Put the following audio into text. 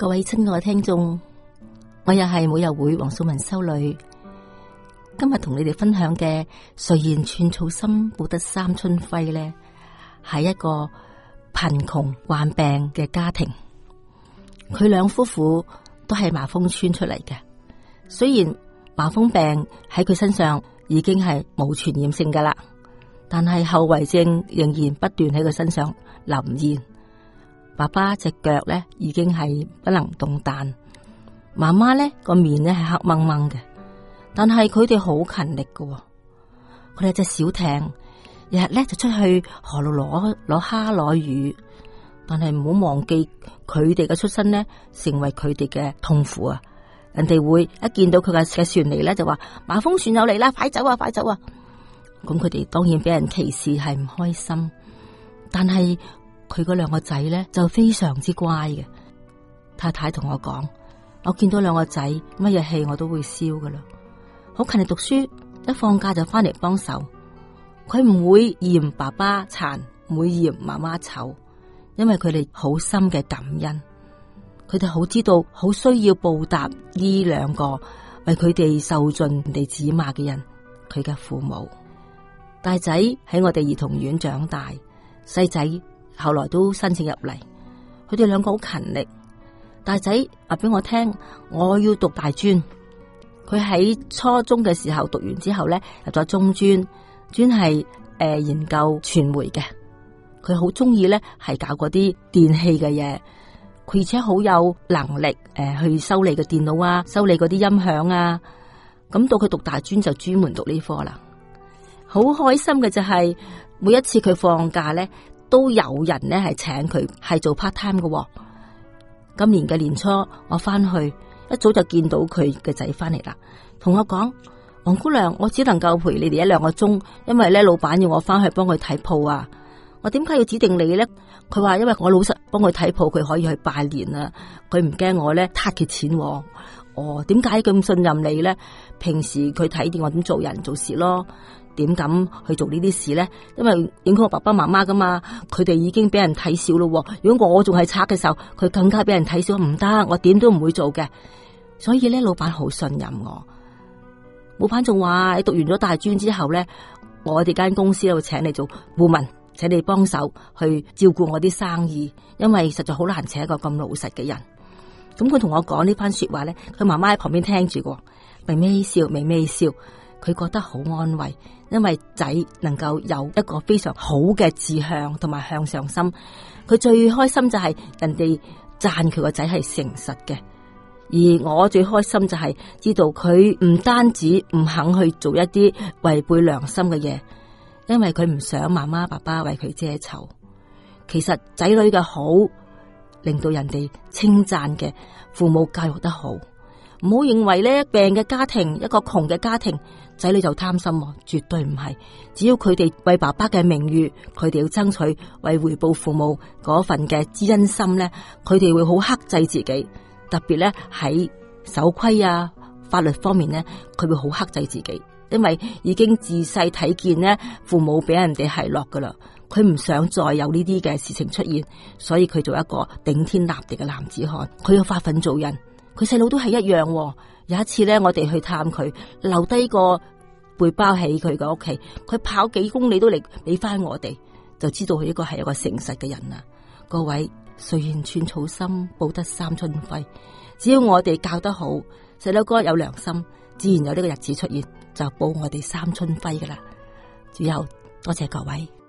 各位親愛嘅聽眾，我又係每日會黃素文修女，今日同你哋分享嘅誰言寸草心，報得三春輝呢，係一個貧窮患病嘅家庭。佢兩夫婦都係麻風村出嚟嘅，雖然麻風病喺佢身上已經係冇傳染性噶啦，但係後遺症仍然不斷喺佢身上臨現。爸爸隻腳咧已經係不能動彈，媽媽咧個面咧係黑掹掹嘅，但係佢哋好勤力嘅，佢哋隻小艇日日咧就出去河度攞蝦攞魚，但係唔好忘記佢哋嘅出身咧成為佢哋嘅痛苦啊！人哋會一見到佢嘅船嚟咧就話麻風船有嚟啦，快走啊快走啊！咁佢哋當然俾人歧視係唔開心，但係佢嗰兩個仔咧就非常之乖嘅。太太同我講，我見到兩個仔乜嘢氣我都會燒噶啦，好勤力讀書，一放假就翻嚟幫手。佢唔會嫌爸爸殘，唔會嫌媽媽醜，因為佢哋好深嘅感恩，佢哋好知道好需要報答呢兩個為佢哋受盡人哋指罵嘅人，佢嘅父母。大仔喺我哋兒童院長大，細仔後來都申請入嚟，佢哋兩個好勤力。大仔話俾我聽，我要讀大專。佢喺初中嘅時候讀完之後咧，入咗中專，專係研究傳媒嘅。佢好中意咧係搞嗰啲電器嘅嘢，佢而且好有能力去修理嘅電腦啊，修理嗰啲音響啊。咁到佢讀大專就專門讀呢科啦。好開心嘅就係每一次佢放假咧，都有人咧係請佢係做 part time 嘅。今年嘅年初我翻去，一早就見到佢嘅仔翻嚟啦，同我講：黃姑娘，我只能夠陪你哋1-2個鐘，因為咧老闆要我翻去幫佢睇鋪啊。我點解要指定你咧？佢話因為我老實幫佢睇鋪，佢可以去拜年啊，佢唔驚我咧撻佢錢。哦，點解咁信任你咧？平時佢睇見我點做人做事咯。點敢去做呢啲事咧？因為影響我爸爸媽媽噶嘛，佢哋已經俾人睇小咯。如果我仲係賊嘅時候，佢更加俾人睇小，唔得，我點都唔會做嘅。所以咧，老闆好信任我。老闆仲話：你讀完咗大專之後咧，我哋間公司會請你做顧問，請你幫手去照顧我啲生意，因為實在好難請一個咁老實嘅人。咁佢同我講呢番說話咧，佢媽媽喺旁邊聽住過，微微笑，微微笑。佢覺得好安慰，因為仔能夠有一個非常好嘅志向同埋向上心。佢最開心就係人哋讚佢個仔係誠實嘅，而我最開心就係知道佢唔單止唔肯去做一啲違背良心嘅嘢，因為佢唔想媽媽爸爸為佢遮醜。其實仔女嘅好令到人哋稱讚嘅，父母教育得好，唔好認為咧病嘅家庭，一個窮嘅家庭，仔女就貪心，絕對唔係。只要佢哋為爸爸嘅名譽，佢哋要爭取為回報父母嗰份嘅知恩心咧，佢哋會好克制自己。特別咧喺守規啊、法律方面咧，佢會好克制自己，因為已經自細睇見咧父母俾人哋奚落噶啦，佢唔想再有呢啲嘅事情出現，所以佢做一個頂天立地嘅男子漢，佢要發奮做人。佢細佬都係一樣。有一次咧，我哋去探佢，留低個背包喺佢嘅屋企，佢跑幾公里都嚟俾翻我哋，就知道佢呢個係一個誠實嘅人啦。各位，誰言寸草心，報得三春輝。只要我哋教得好，細佬哥有良心，自然有呢個日子出現，就報我哋三春輝噶啦。主佑，多謝各位。